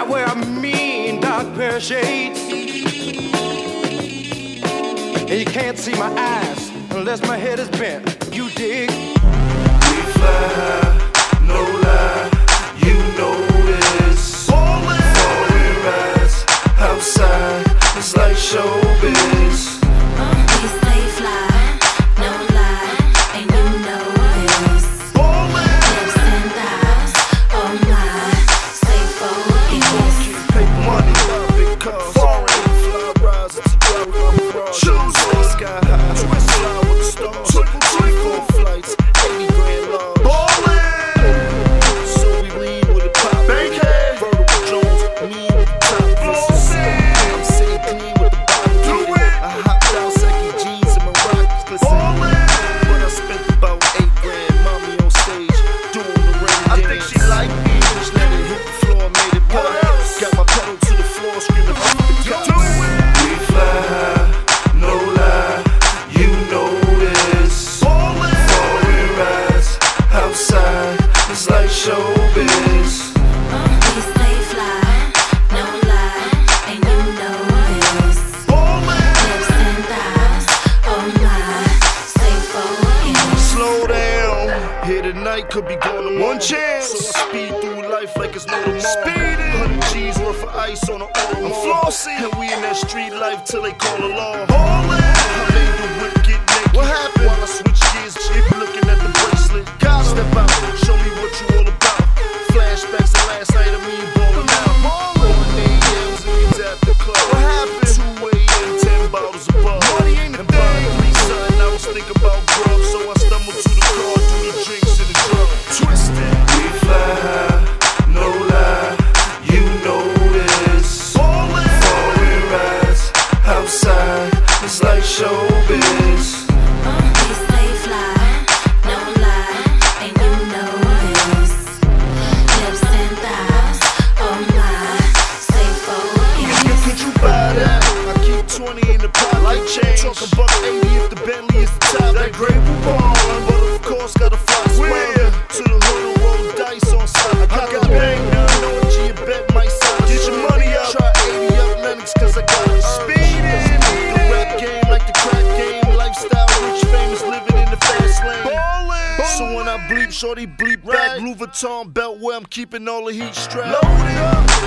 wear a mean dark pair of shades, and you can't see my eyes unless my head is bent. You dig? We fly high, no lie, you know this. Foreign rides outside, it's like showbiz. We stay fly, no lie, and you know this. Hips and thighs, oh my, stay focused. Keep paper money, big cars, foreign fly rides, it's a drive on the road. Stay sky high, twist fly with the stars. 24 flights, 80 grand large. So we lead with a pop. Vertical Jones, me with the top. I'm sitting clean with the bottom. I hopped out second jeans and my rockets glisten. But I spent about 8 grand. Mommy on stage doing the rain dance. I think she liked me. Just let it hit the floor, made it pop. Got my pedal to the floor, screaming up the top. We fly high, no lie, you know this. Foreign rides outside, it's like showbiz. We stay fly, no lie, and you know this. Hips and thighs, oh my, stay focused. Slow down, here tonight could be gone tomorrow. One chance, so I speed through life like it's no tomorrow. Speeding, 100 G's worth of ice on the Aurora. I'm flossing, and we in that street life till they call alarm. I made the whip get naked. What happened? While I switch gears, chick looking at the bracelet. God, step out, show me what you all about. Flashbacks to last night of me balling out. 1 a.m. and at the club. What happened? 2 a.m. 10 bottles of bug. Money ain't a thing. 3 son, I was thinking about grub, so I stumbled to the car, do the drinks and the drug. Twisted. We fly high, no lie, you know this. Foreign rides outside, it's like showbiz. We stay fly, no lie, and you know this. Hips and thighs, oh my, stay focused. Could you buy that? I keep 20 in the pot like change. Talk about 80 if the Bentley is the top. That great ball, but of course gotta fly square to the hood and roll dice on side. I got bang now, knowing G and bet my side. Get your money up. Try 80 up Lennox, cause I got speeding. The rap game like the crack game. Lifestyle, rich, famous, living in the fast lane. So when I bleep, shorty bleep back. Louis Vuitton belt where I'm keeping all the heat strapped. Loaded up.